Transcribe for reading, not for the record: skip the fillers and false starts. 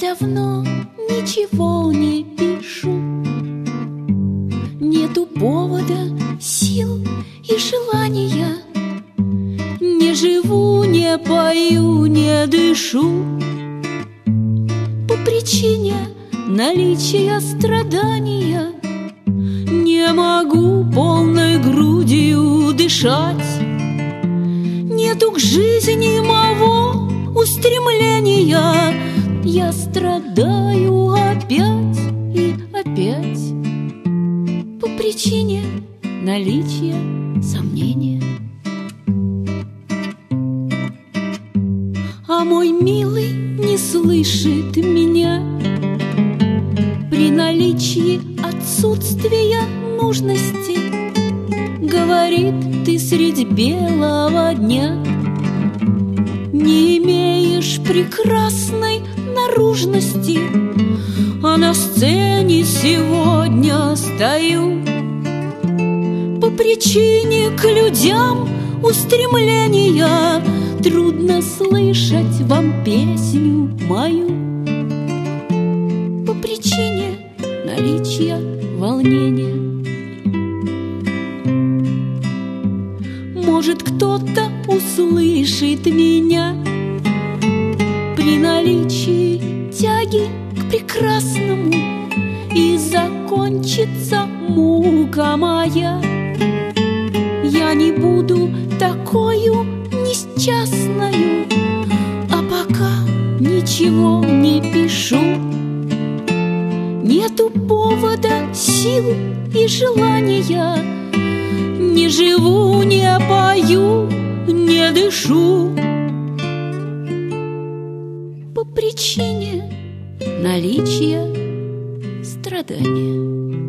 давно ничего не пишу. Нету повода, сил и желания. Не живу, не пою, не дышу. По причине наличия страдания не могу полной грудью дышать. Нету к жизни моего устремления. Я страдаю опять и опять по причине наличия сомнения. А мой милый не слышит меня при наличии отсутствия нужности. Говорит, ты средь белого дня не имеешь прекрасной наружности, а на сцене сегодня стою по причине к людям устремления. Трудно слышать вам песню мою по причине наличия волнения. Может, кто-то услышит меня при наличии тяги к прекрасному, и закончится мука моя. Я не буду такою несчастною, а пока ничего не пишу. Нету повода, сил и желания. Не живу, не пою, не дышу по причине наличия страдания.